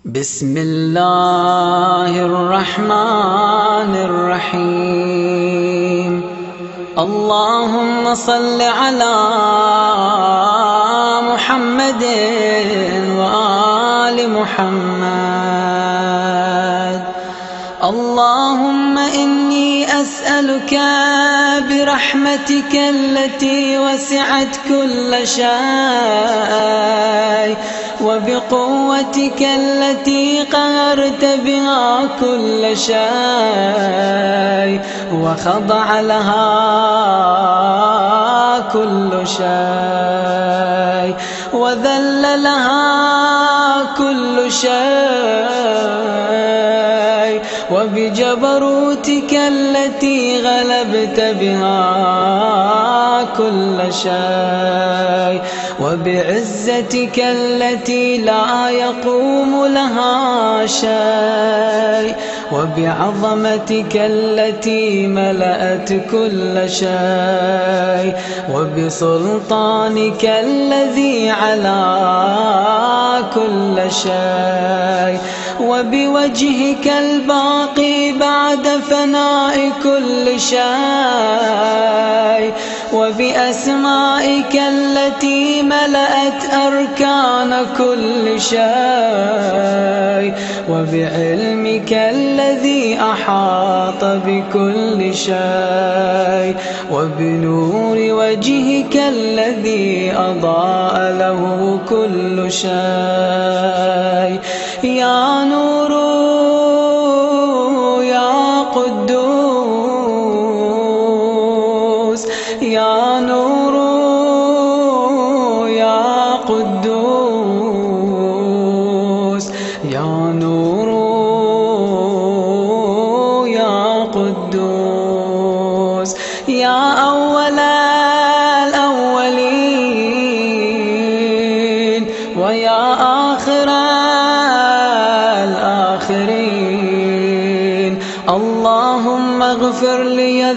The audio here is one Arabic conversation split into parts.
بسم الله الرحمن الرحيم. اللهم صل على محمد وآل محمد. اللهم إني أسألك برحمتك التي وسعت كل شيء وبقوتك التي قهرت بها كل شيء وخضع لها كل شيء وذل لها كل شيء وبجبروتك التي غلبت بها كل شيء وبعزتك التي لا يقوم لها شيء وبعظمتك التي ملأت كل شيء وبسلطانك الذي على كل شيء وبوجهك الباقي بعد فناء كل شيء وبأسمائك التي ملأت أركان كل شيء وبعلمك الذي أحاط بكل شيء وبنور وجهك الذي أضاء له كل شيء. يا نور يا قدوس يا نور يا قدوس يا نور يا قدوس يا أول الأولين ويا آخر الآخرين. اللهم اغفر لي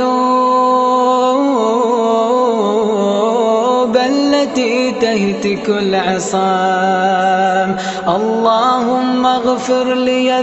الذنوب التي تهتك العصام. اللهم اغفر لي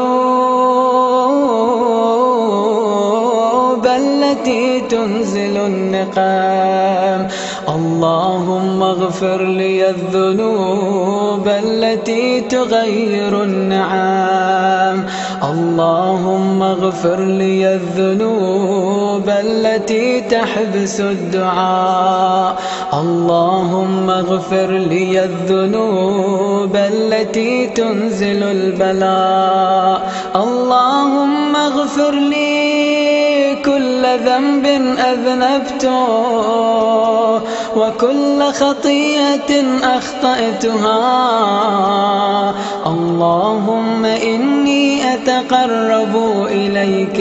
الذنوب التي تنزل النقام. اللهم اغفر لي الذنوب التي تغير النعام. اللهم اغفر لي الذنوب التي تحبس الدعاء. اللهم اغفر لي الذنوب التي تنزل البلاء. اللهم اغفر لي كل ذنب أذنبته وكل خطيئة أخطأتها. اللهم إني أتقرب إليك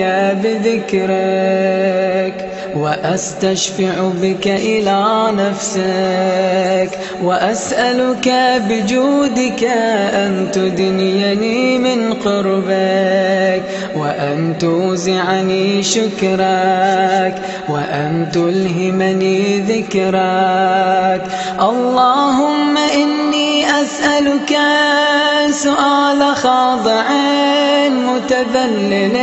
بذكرك وأستشفع بك إلى نفسك وأسألك بجودك أن تدنيني من قربك وأن توزعني شكرك وأن تلهمني ذكرك. اللهم إني أسألك سؤال خاضع متذلل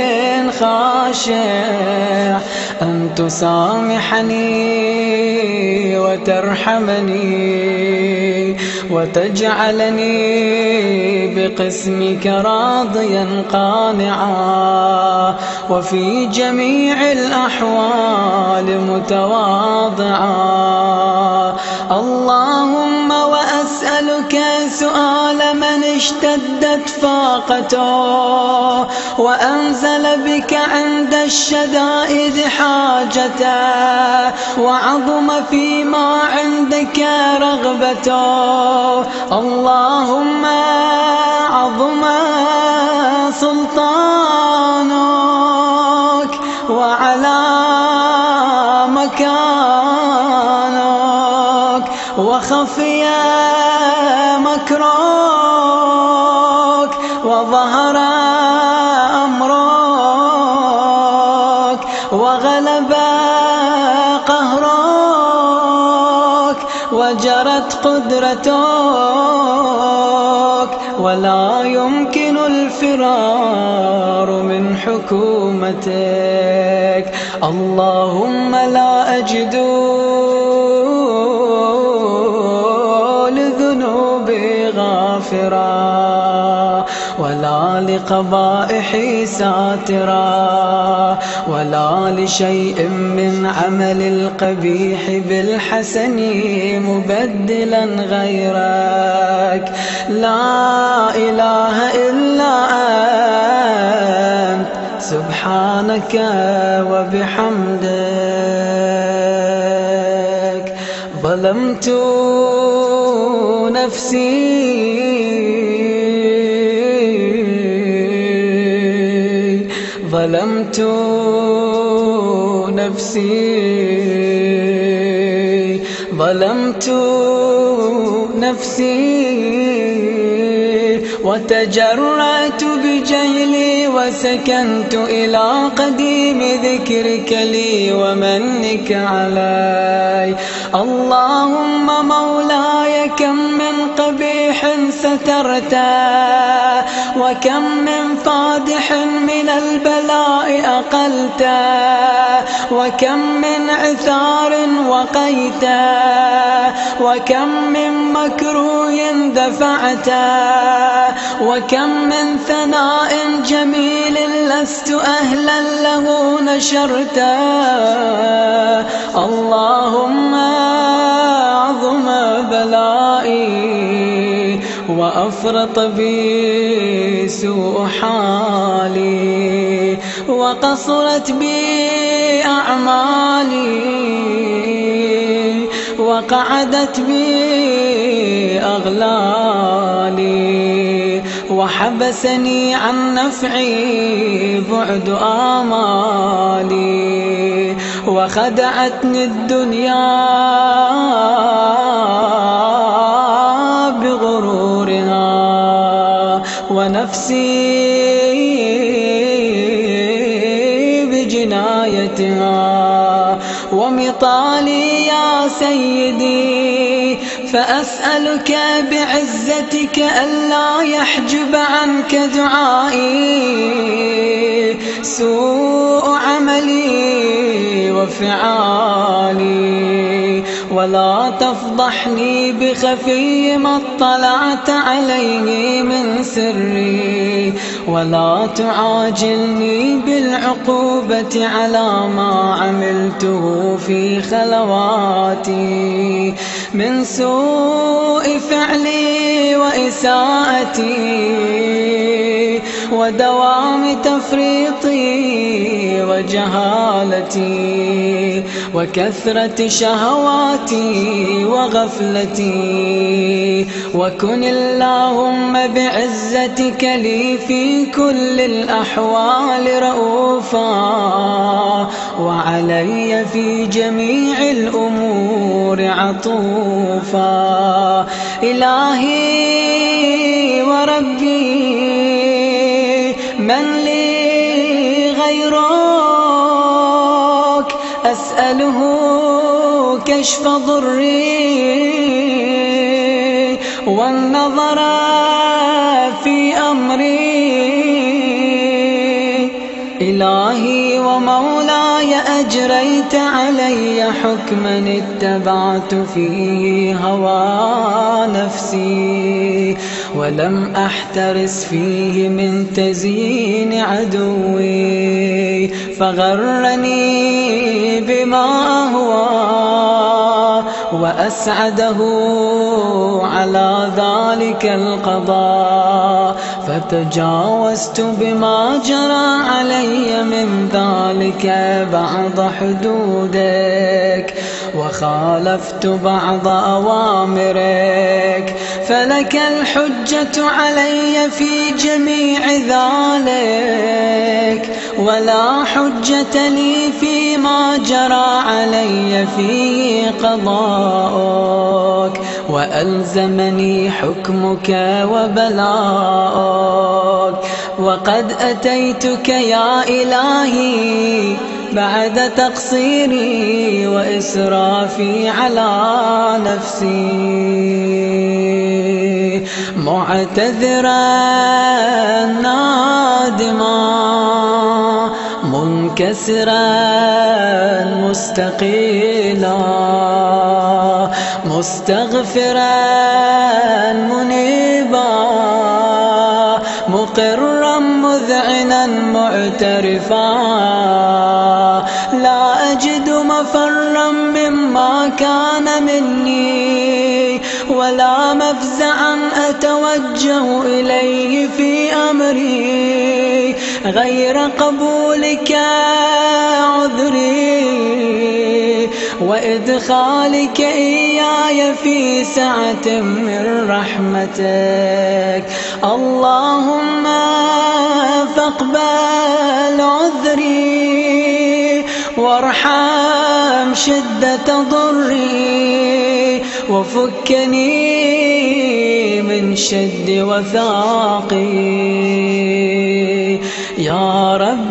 خاشع أن تسامحني وترحمني وتجعلني بقسمك راضيا قانعا وفي جميع الأحوال متواضعا. اللهم وأسألك سؤال من اشتدت فاقته وأنزل بك عند الشدائد حاجته وعظم فيما عندك رغبته. اللهم عظم سلطانك وعلى مكانك وخفي مكرك وظهر أمرك وغلب قهرك وجرت قدرتك ولا يمكن الفرار من حكومتك. اللهم لا أجد لذنوبي غافرا، ولا لقبائحي ساترا، ولا لشيء من عمل القبيح بالحسن مبدلا غيرك. لا إله إلا أنت سبحانك وبحمدك. ظلمت نفسي ظلمت نفسي ظلمت نفسي وتجرأت بجهلي وسكنت إلى قديم ذكرك لي ومنك علي. اللهم مولاي كم من قبيح سترته، وكم من فادح من البلاء أقلته، وكم من عثار وقيته، وكم من مكروه دفعته، وكم من ثناء جميل لست أهلا له نشرته. اللهم عظم بلائي وأفرط بي سوء حالي، وقصرت بي أعمالي، وقعدت بي أغلالي، وحبسني عن نفعي بعد آمالي، وخدعتني الدنيا بغرورها، ونفسي بجنايتها، ومطالي يا سيدي، فأسألك بعزتك ألا يحجب عنك دعائي سوء عملي وفعالي، ولا تفضحني بخفي ما اطلعت عليه من سري، ولا تعاجلني بالعقوبة على ما عملته في خلواتي من سوء فعلي وإساءتي ودوام تفريطي وجهالتي وكثرة شهواتي وغفلتي. وكن اللهم بعزتك لي في كل الأحوال رؤوفا، وعلي في جميع الأمور عطوفا. إلهي وربي من لي غيرك، أسأله كشف ضري والنظر في أمري. إلهي ومولاي أجريت علي حكما اتبعت فيه هوى نفسي، ولم أحترس فيه من تزيين عدوي، فغرني بما أهوى وأسعده على ذلك القضاء، فتجاوزت بما جرى علي من ذلك بعض حدودك، وخالفت بعض أوامرك، فلك الحجة علي في جميع ذلك، ولا حجة لي فيما جرى علي فيه قضاءك، وألزمني حكمك وبلاءك. وقد أتيتك يا إلهي بعد تقصيري وإسرافي على نفسي، معتذرا نادما منكسرا مستقيلا مستغفرا منيبا مقرا مذعنا معترفا لا أجد مفرا مما كان مني ولا مفزعا أتوجه إليه في أمري غير قبولك عذري وإدخالك إياي في سعة من رحمتك. اللهم فاقبل عذري وارحم شدة ضري وفكني من شد وثاقي. يا رب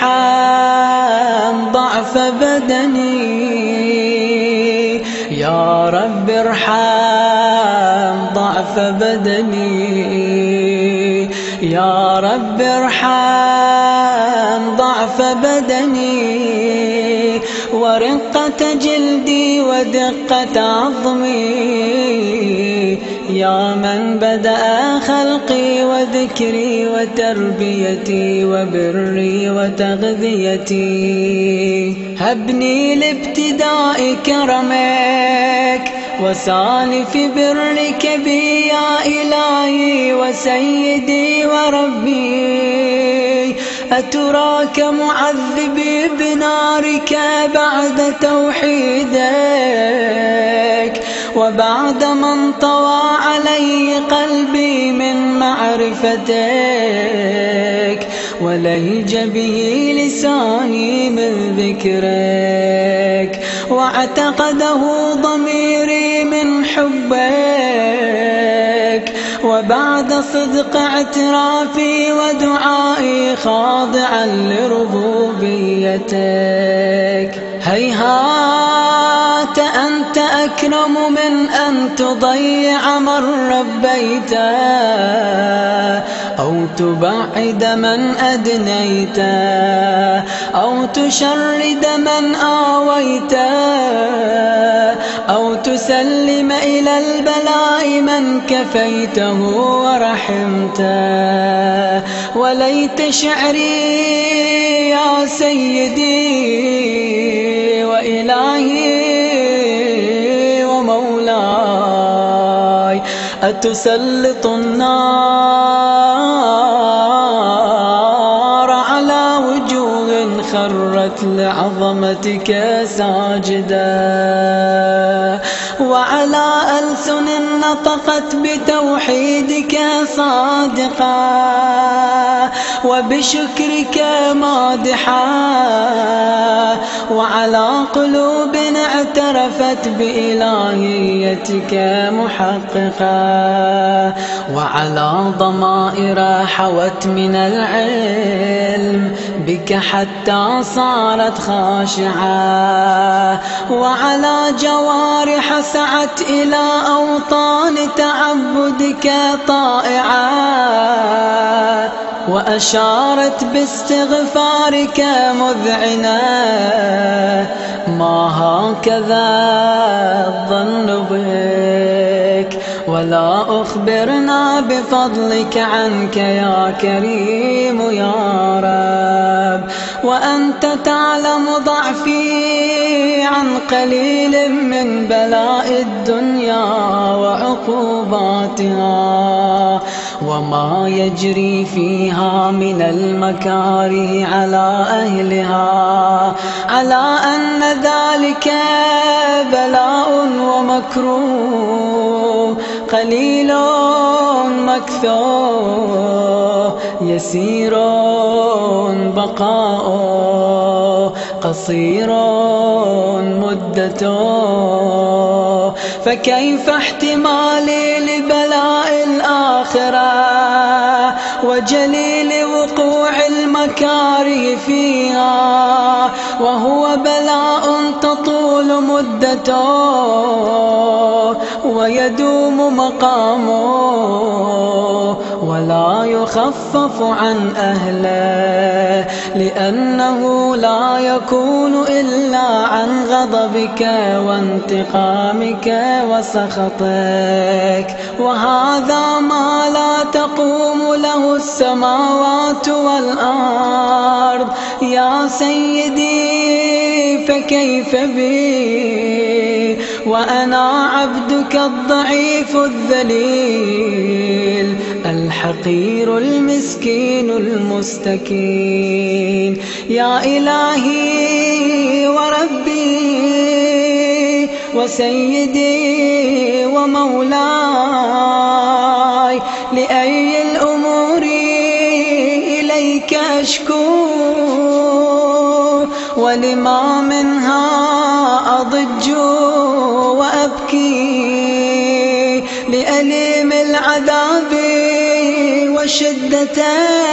ارحم ضعف بدني يا رب ارحم ضعف بدني يا رب ارحم ضعف بدني ورقة جلدي ودقة عظمي يا من بدأ خلقي وذكري وتربيتي وبري وتغذيتي. هبني لابتداء كرمك وسالف برك بي يا إلهي وسيدي وربي. أتراك معذبي بنارك بعد توحيدك وبعد من طوى علي قلبي من معرفتك ولهج به لساني من ذكرك واعتقده ضميري من حبك وبعد صدق اعترافي ودعائي خاضعا لربوبيتك. هيهات أنت أكرم من أن تضيع من ربيته أو تبعد من أدنيته أو تشرد من آويته أو تسلم إلى البلاء من كفيته ورحمته. وليت شعري يا سيدي وإلهي ومولاي أتسلط النار على وجوه خرت لعظمتك ساجدا وعلى ألسن نطقت بتوحيدك صادقا وبشكرك مادحا وعلى قلوب اعترفت بإلهيتك محققا وعلى ضمائر حوت من العلم بك حتى صارت خاشعة وعلى جوارح سعت إلى أوطان تعبدك طائعة وأشارت باستغفارك مذعنة. ما هكذا الظن بك ولا أخبرنا بفضلك عنك يا كريم يا رب. وأنت تعلم ضعفي عن قليل من بلاء الدنيا وعقوباتها وما يجري فيها من المكاره على أهلها على أن ذلك بلاء ومكروه قليل مكثور يسير بقاؤه قصير مدته. فكيف احتمالي لبلاء الآخرة وجليل وقوع المكروه المكاره فيها، وهو بلاء تطول مدته ويدوم مقامه، ولا يخفف عن أهله، لأنه لا يكون إلا عن غضبك وانتقامك وسخطك. وهذا ما لا تقوم له السماوات والأرض يا سيدي، فكيف بي وأنا عبدك الضعيف الذليل الحقير المسكين المستكين. يا إلهي وربي وسيدي ومولاي، لأي الأمور إليك أشكو، ولما منها أضج وأبكي، لأليم العذاب وشدته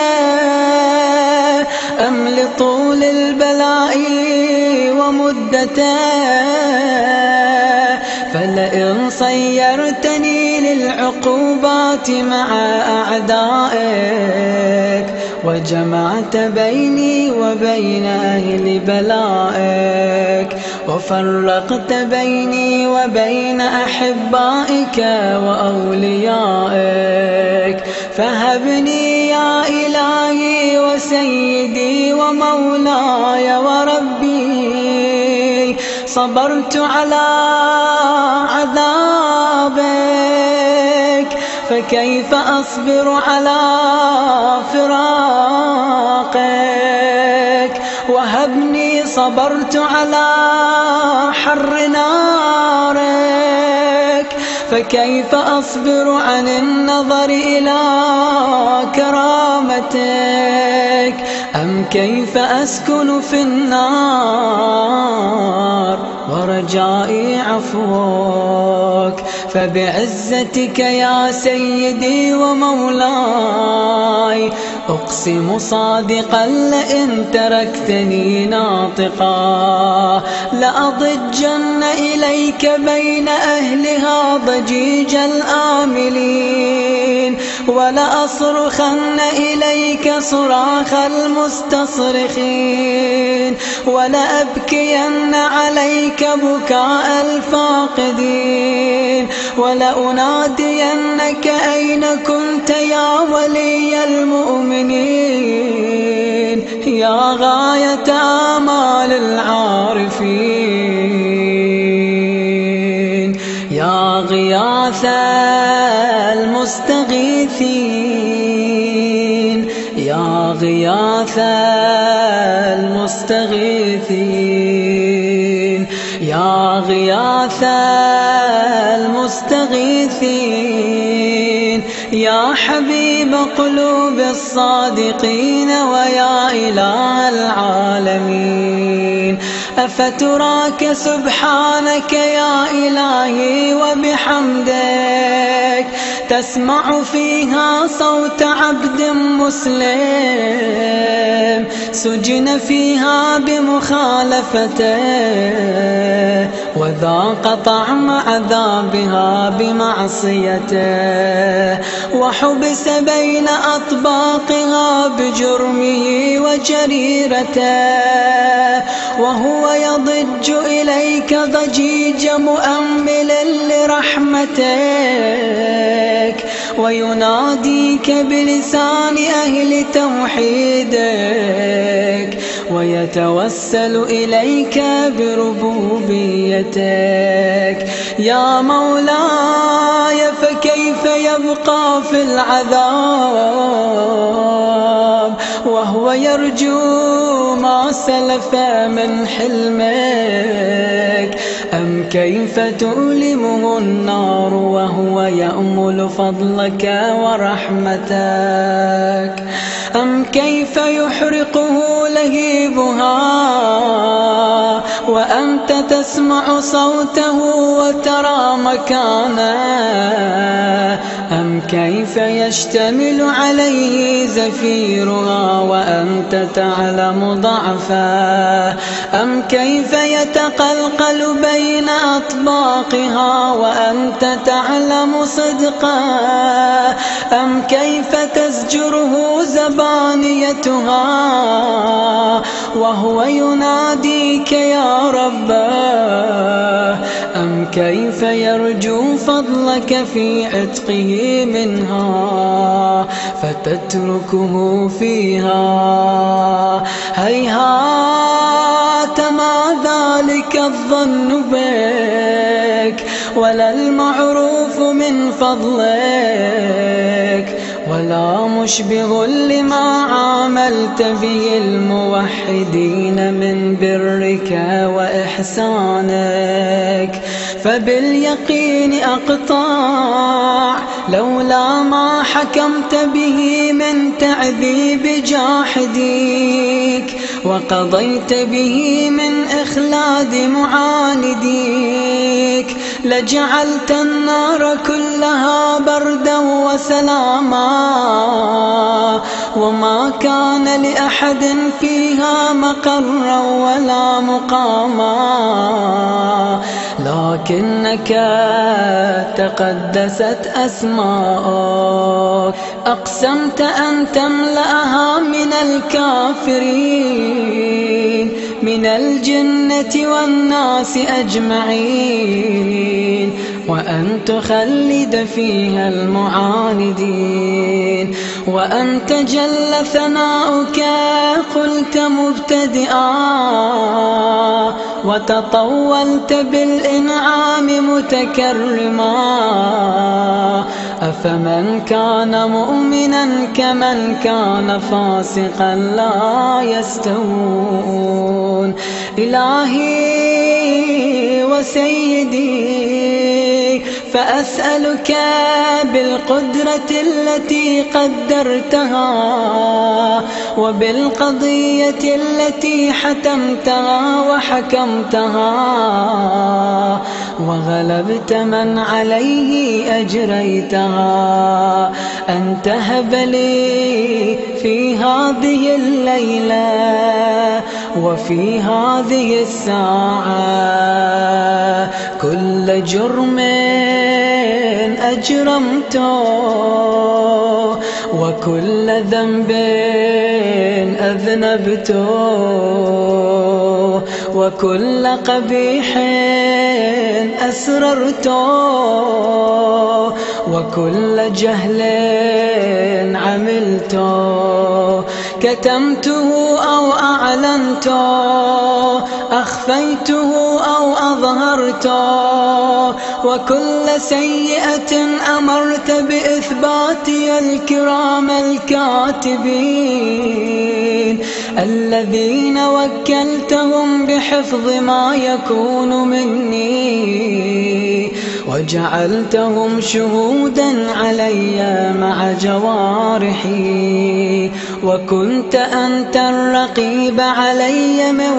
أم لطول البلاء ومدته. فلئن صيرتني للعقوبات مع أعدائك، وجمعت بيني وبين أهل بلائك، وفرقت بيني وبين أحبائك وأوليائك، فهبني يا إلهي وسيدي ومولاي وربي، صبرت على عذابك، فكيف أصبر على فراقك. وهبني صبرت على حر نارك، فكيف أصبر عن النظر إلى كرامتك. أم كيف أسكن في النار ورجائي عفوك. فبعزتك يا سيدي ومولاي أقسم صادقا لئن تركتني ناطقا، لأضجن إليك بين أهلها ضجيج الآملين، ولأصرخن إليك صراخ المستصرخين، ولأبكين عليك بكاء الفاقدين، ولأنادينك أين كنت يا ولي المؤمنين، يا غاية آمال العارفين، يا غياث المستغيثين، يا غياث المستغيثين، يا غياث المستغيثين، يا حبيب قلوب الصادقين، ويا إله العالمين. أفتراك سبحانك يا إلهي وبحمدك تسمع فيها صوت عبد مسلم سجن فيها بمخالفته، وذاق طعم عذابها بمعصيته، وحبس بين أطباقها بجرمه وجريرته، وهو يضج إليك ضجيج مؤمل لرحمتك، ويناديك بلسان أهل توحيدك، ويتوسل إليك بربوبيتك. يا مولاي فكيف يبقى في العذاب وهو يرجو ما سلف من حلمك؟ أم كيف تؤلمه النار وهو يأمل فضلك ورحمتك؟ أم كيف يحرقه لهيبها وأنت تسمع صوته وترى مكانه، أم كيف يشتمل عليه زفيرها وأنت تعلم ضعفه، أم كيف يتقلقل بين أطباقها وأنت تعلم صدقه، أم كيف تزجره زبانيتها وهو يناديك يا رباه، أم كيف يرجو فضلك في عتقه منها فتتركه فيها. هيهات ما ذلك الظن بك ولا المعروف من فضلك، ولا مشبه لما عاملت به الموحدين من برك وإحسانك. فباليقين أقطع لولا ما حكمت به من تعذيب جاحديك، وقضيت به من إخلاد معانديك، لجعلت النار كلها بردا وسلاما، وما كان لأحد فيها مقرا ولا مقاما، لكنك تقدست أسماءك، أقسمت أن تملأها من الكافرين من الجنة والناس أجمعين، وأن تخلد فيها المعاندين. وأنت جل ثناؤك قلت مبتدئا وتطولت بالإنعام متكرما، أفمن كان مؤمنا كمن كان فاسقا لا يستوون. إلهي وسيدي فأسألك بالقدرة التي قدرتها وبالقضية التي حتمتها وحكمتها وغلبت من عليه أجريتها، أن تهب لي في هذه الليلة وفي هذه الساعة كل جرم أجرمته وكل ذنب أذنبته وكل قبيح أسررته وكل جهل عملته، كتمته أو أعلنته، أخفيته أو أظهرته، وكل سيئة أمرت بإثباتي الكرام الكاتبين الذين وكلتهم بحفظ ما يكون مني، وجعلتهم شهودا علي مع جوارحي، وكنت أنت الرقيب علي من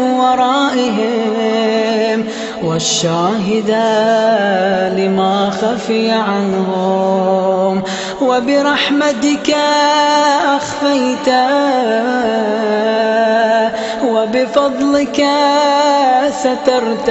ورائهم والشاهد لما خفي عنهم، وبرحمتك أخفيت وبفضلك سترت،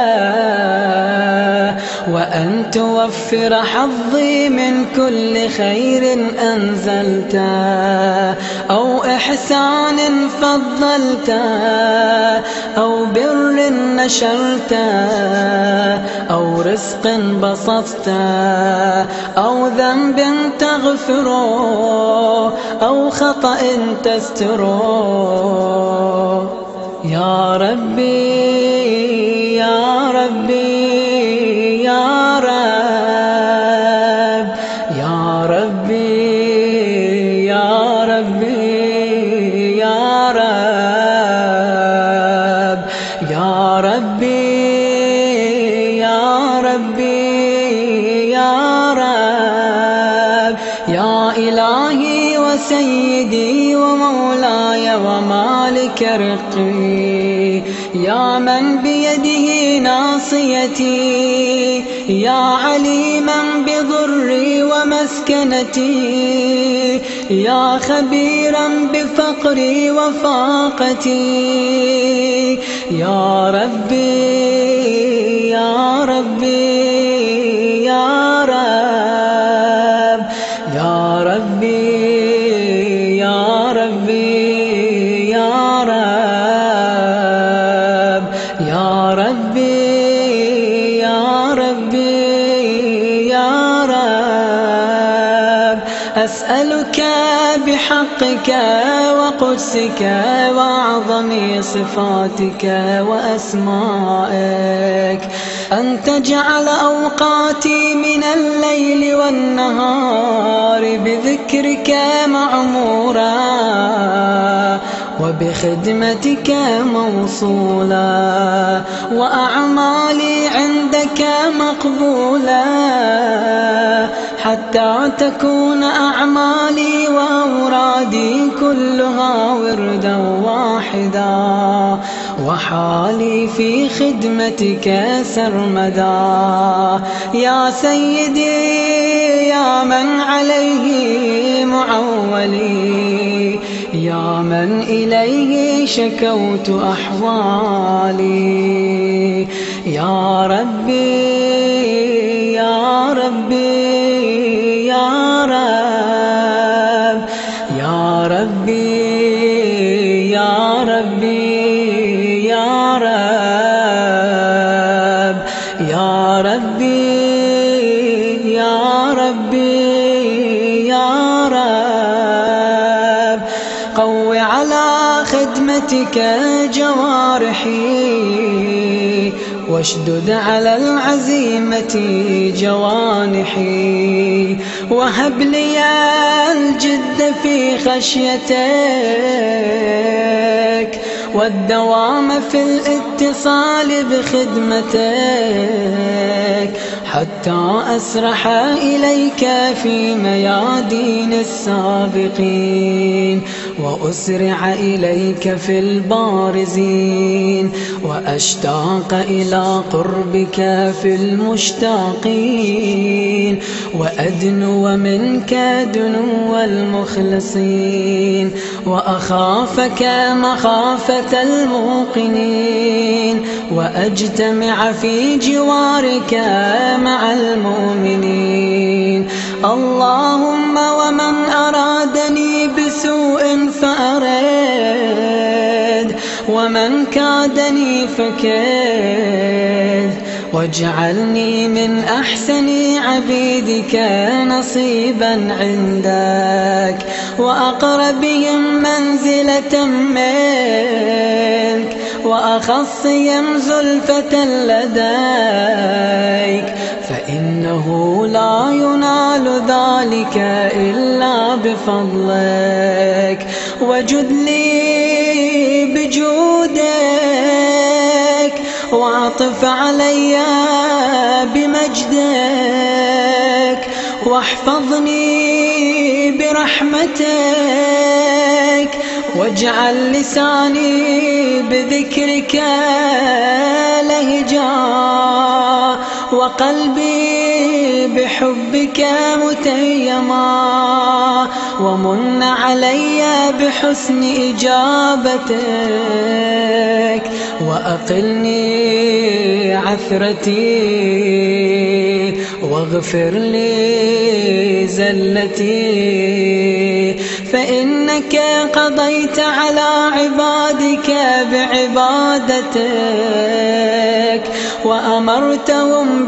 وأن توفر حظي من كل خير أنزلت أو إحسان فضلت أو بر نشرت أو رزق بسطت أو ذنب تغفره أو خطأ تستره. يا ربي يا ربي يا رب يا ربي يا ربي يا رب يا ربي يا ربي يا رب يا إلهي وسيدي ومولاي ومالك رقي، يا من بيده ناصيتي، يا عليما بضري ومسكنتي، يا خبيرا بفقري وفاقتي، يا ربي يا ربي يا رب، يا ربي يا ربي يا رب، يا ربي يا ربي يا رب. أسألك بحقك وقدسك وأعظم صفاتك وأسمائك أن تجعل أوقاتي من الليل والنهار بذكرك معمورا، وبخدمتك موصولا، وأعمالي عندك مقبولا، حتى تكون أعمالي وأورادي كلها وردا واحدا، وحالي في خدمتك سرمدا. يا سيدي يا من عليه معولي، يا من إليه شكوت أحوالي، يا ربي يا ربي يا رب، يا ربي يا ربي يا رب، يا ربي يا ربي يا رب. قو على خدمتك جوارحي، واشدد على العزيمة جوانحي، وهب لي الجد في خشيتك، والدوام في الاتصال بخدمتك، حتى أسرح إليك في ميادين السابقين، وأسرع إليك في البارزين، وأشتاق إلى قربك في المشتاقين، وأدنو منك دنو المخلصين، وأخافك مخافة الموقنين، وأجتمع في جوارك مع المؤمنين. اللهم ومن أرادني بسوء فأرد، ومن كادني فكد، واجعلني من أحسن عبيدك نصيبا عندك، وأقربهم منزلة منك، وأخصهم زلفة لديك، فإنه لا ينال ذلك إلا بفضلك. وجد لي بجودك، واعطف علي بمجدك، واحفظني برحمتك، واجعل لساني بذكرك لهجا، وقلبي بحبك متيما، ومن علي بحسن إجابتك، وأقلني عثرتي، واغفر لي زلتي، فإنك قضيت على عبادك بعبادتك، وأمرتهم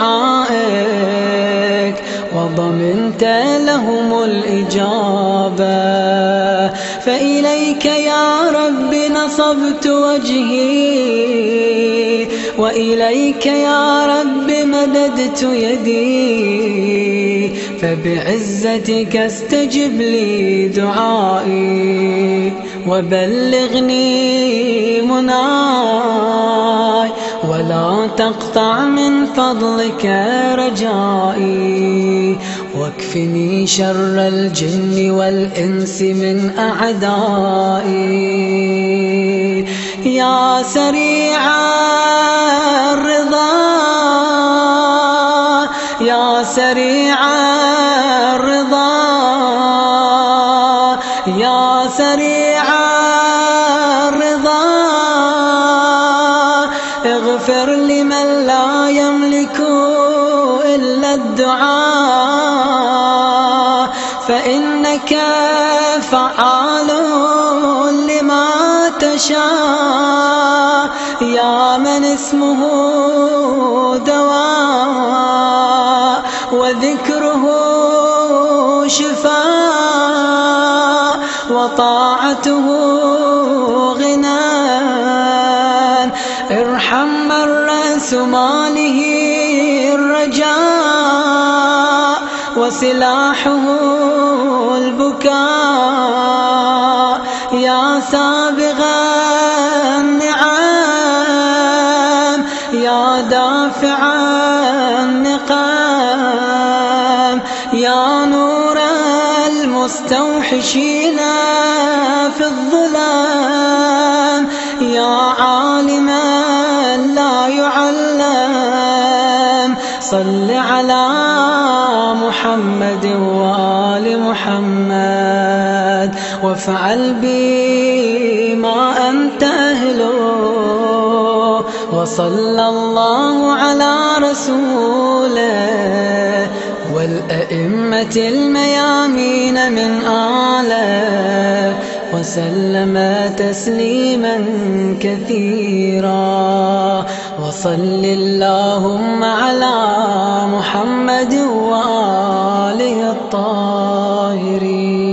بدعائك، وضمنت لهم الإجابة. فإليك يا رب نصبت وجهي، وإليك يا رب مددت يدي، فبعزتك استجب لي دعائي، وبلغني مناي، ولا تقطع من فضلك رجائي، واكفني شر الجن والإنس من أعدائي. يا سريع الرضا يا سريع الرضا يا سريع الرضا اغفر لمن لا يملك إلا الدعاء فإنك فعال لما تشاء يا من اسمه دواء وذكره شفاء وطاعته غنى ارحم من رأس ماله الرجاء وسلاحه البكاء يا سابغ النعم يا دافع النقام يا نور المستوحشين في الظلام يا عالما لا يعلم صل على محمد وآل محمد وافعل بي ما أنت أهله وصلى الله على رسوله والأئمة الميامين من آله وسلم تسليما كثيرا وصل اللهم على محمد وآله الطاهرين.